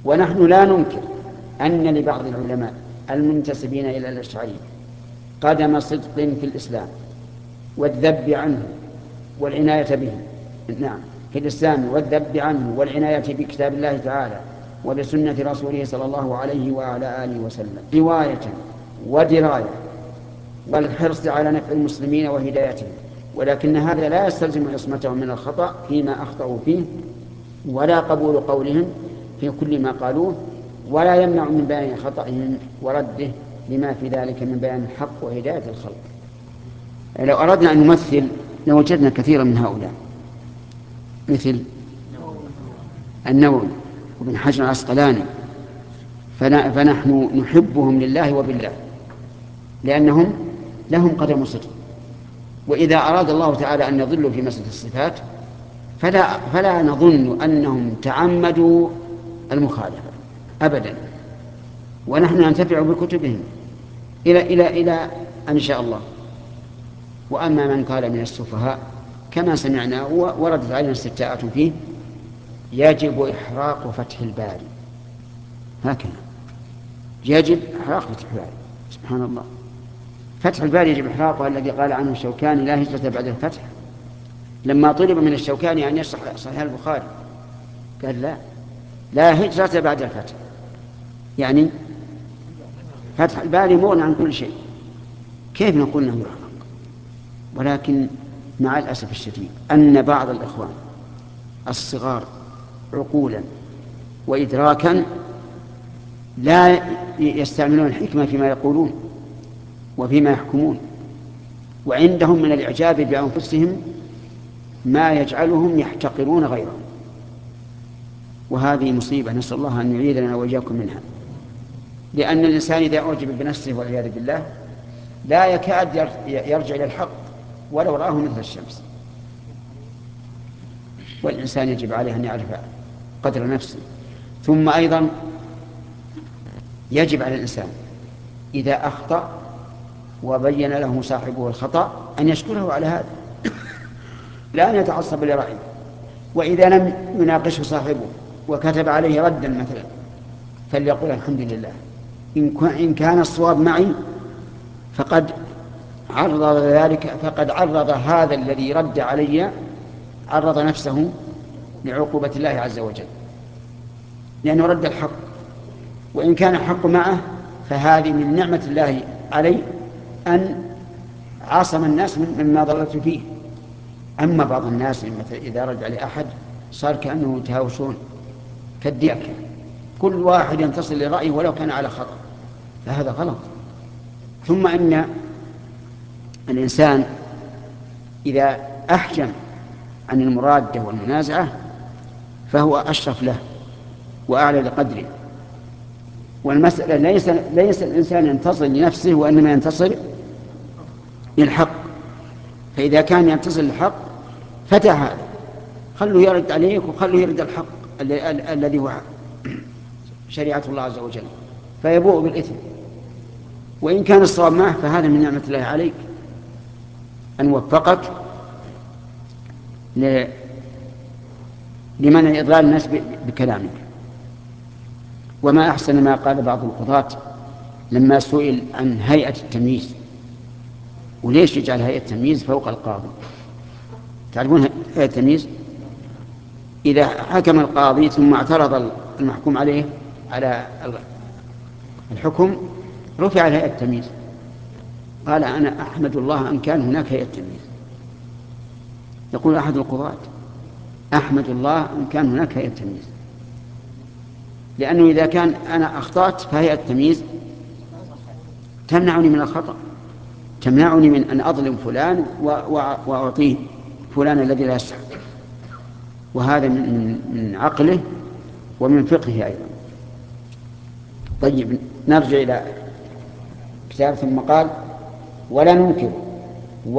ونحن لا ننكر أن لبعض العلماء المنتسبين إلى الأشعرية قدم صدق في الإسلام والذب عنه والعناية به، نعم، في الإسلام والذب عنه والعناية بكتاب الله تعالى وبسنة رسوله صلى الله عليه وعلى آله وسلم رواية ودراية والحرص على نفع المسلمين وهدايتهم، ولكن هذا لا يستلزم عصمتهم من الخطأ فيما أخطأوا فيه، ولا قبول قولهم في كل ما قالوه، ولا يمنع من بيان خطأهم ورده لما في ذلك من بيان الحق وهداية الخلق. لو أردنا أن نمثل لوجدنا كثيرا من هؤلاء مثل النووي وابن حجر العسقلاني، فنحن نحبهم لله وبالله لأنهم لهم قدم صدق، وإذا أراد الله تعالى أن يضلوا في مسألة الصفات فلا نظن أنهم تعمدوا المخالفة أبدا، ونحن ننتفع بكتبهم إلى أن شاء الله. وأما من قال من السفهاء كما سمعنا وردت علينا استفتاءات فيه يجب إحراق فتح الباري، هكذا يجب إحراق فتح الباري، سبحان الله، فتح الباري يجب إحراقه الذي قال عنه الشوكاني لا هجرة بعد الفتح، لما طلب من الشوكاني أن يشرح صحيح البخاري قال لا هجرة بعد الفتح، يعني فتح الباري مغني عن كل شيء، كيف نقول أنه يحرق؟ ولكن مع الأسف الشديد أن بعض الإخوان الصغار عقولا وإدراكا لا يستعملون الحكمة فيما يقولون وفيما يحكمون، وعندهم من الإعجاب بأنفسهم ما يجعلهم يحتقرون غيرهم، وهذه مصيبة نسأل الله أن يعيذنا وإياكم منها، لأن الإنسان إذا أعجب بنفسه والعياذ بالله لا يكاد يرجع إلى الحق ولو رآه مثل الشمس. والإنسان يجب عليه أن يعرف قدر نفسه. ثم أيضا يجب على الإنسان إذا أخطأ وبين له صاحبه الخطأ أن يشكره على هذا، لا أن يتعصب لرأيه، وإذا لم يناقشه صاحبه وكتب عليه ردا مثلا فليقول الحمد لله إن كان الصواب معي فقد عرض ذلك، فقد عرض هذا الذي رد علي عرض نفسه لعقوبة الله عز وجل لأنه رد الحق، وإن كان الحق معه فهذه من نعمة الله عليه أن عاصم الناس مما ضللت فيه. أما بعض الناس إذا رد عليه أحد صار كأنه يتهاوشون كالديكة، كل واحد ينتصر لرأيه ولو كان على خطأ، فهذا غلط. ثم أن الإنسان إذا أحجم عن المرادة والمنازعة فهو أشرف له وأعلى لقدره، والمسألة ليس الإنسان ينتصر لنفسه وإنما ينتصر للحق، فإذا كان ينتصر للحق فتح هذا، خلوا يرد عليك وخلوا يرد الحق الذي هو شريعة الله عز وجل، فيبوء بالإثم. وإن كان الصواب معه فهذا من نعمة الله عليك أن وفقك لمنع إضلال الناس بكلامك. وما أحسن ما قال بعض القضاة لما سئل عن هيئة التمييز، وليش يجعل هيئة التمييز فوق القاضي؟ تعرفون هيئة التمييز إذا حكم القاضي ثم اعترض المحكوم عليه على الحكم رفع هيئة التمييز، قال أنا أحمد الله أن كان هناك هيئة تمييز. يقول أحد القضاة أحمد الله أن كان هناك هيئة تمييز، لأنه إذا كان أنا أخطأت فهيئة التمييز تمنعني من الخطأ، تمنعني من أن أظلم فلان وأعطيه فلان الذي لا يستحق، وهذا من عقله ومن فقهه أيضا. طيب نرجع إلى كتاب. ثم قال ولا ننكر